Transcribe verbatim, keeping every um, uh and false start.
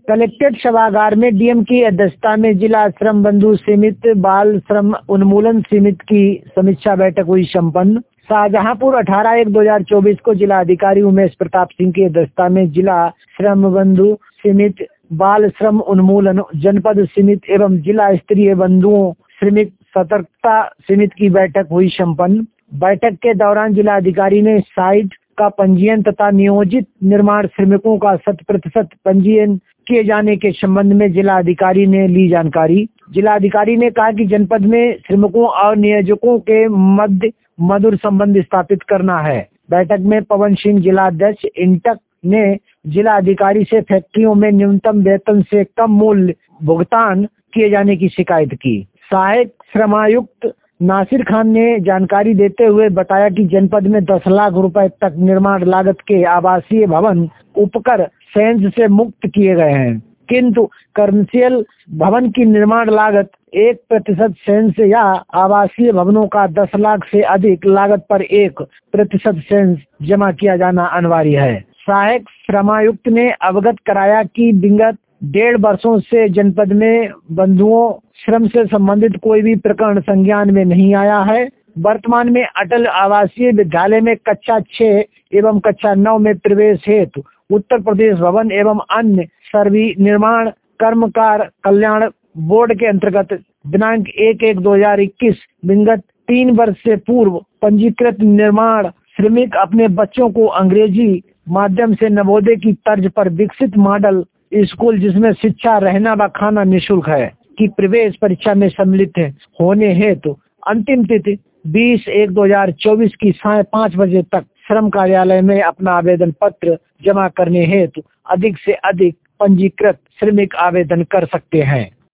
Collectorate सभागार में DM की अध्यक्षता में जिला श्रम बंधु सीमित बाल श्रम उन्मूलन सीमित की समीक्षा बैठक हुई संपन्न। शाहजहांपुर अठारह एक दो हजार चौबीस को जिला अधिकारी उमेश प्रताप सिंह की अध्यक्षता में जिला श्रम बंधु सीमित बाल श्रम उन्मूलन जनपद सीमित एवं जिला स्तरीय बंधुओं श्रमिक सतर्कता सीमित की बैठक हुई संपन्न। बैठक के दौरान जिला अधिकारी ने साइट का पंजीयन तथा नियोजित निर्माण श्रमिकों का शत प्रतिशत पंजीयन किए जाने के संबंध में जिला अधिकारी ने ली जानकारी। जिला अधिकारी ने कहा कि जनपद में श्रमिकों और नियोजकों के मध्य मधुर संबंध स्थापित करना है। बैठक में पवन सिंह जिला अध्यक्ष इंटक ने जिला अधिकारी से फैक्ट्रियों में न्यूनतम वेतन से कम मूल्य भुगतान किए जाने की शिकायत की। सहायक श्रमायुक्त नासिर खान ने जानकारी देते हुए बताया कि जनपद में दस लाख रुपए तक निर्माण लागत के आवासीय भवन उपकर सेंस से मुक्त किए गए हैं, किंतु कमर्शियल भवन की निर्माण लागत एक प्रतिशत सेंस या आवासीय भवनों का दस लाख से अधिक लागत पर एक प्रतिशत सेंस जमा किया जाना अनिवार्य है। सहायक श्रमायुक्त ने अवगत कराया कि विगत डेढ़ वर्षों से जनपद में बंधुओं श्रम से संबंधित कोई भी प्रकरण संज्ञान में नहीं आया है। वर्तमान में अटल आवासीय विद्यालय में कक्षा छह एवं कक्षा नौ में प्रवेश हेतु उत्तर प्रदेश भवन एवं अन्य सर्वी निर्माण कर्मकार कल्याण बोर्ड के अंतर्गत दिनांक एक एक दो हजार इक्कीस विगत तीन वर्ष से पूर्व पंजीकृत निर्माण श्रमिक अपने बच्चों को अंग्रेजी माध्यम से नवोदय की तर्ज पर विकसित मॉडल स्कूल जिसमें शिक्षा रहना व खाना निःशुल्क है की प्रवेश परीक्षा में सम्मिलित होने हेतु अंतिम तिथि बीस एक दो हजार चौबीस की साय पाँच बजे तक श्रम कार्यालय में अपना आवेदन पत्र जमा करने हेतु अधिक से अधिक पंजीकृत श्रमिक आवेदन कर सकते हैं।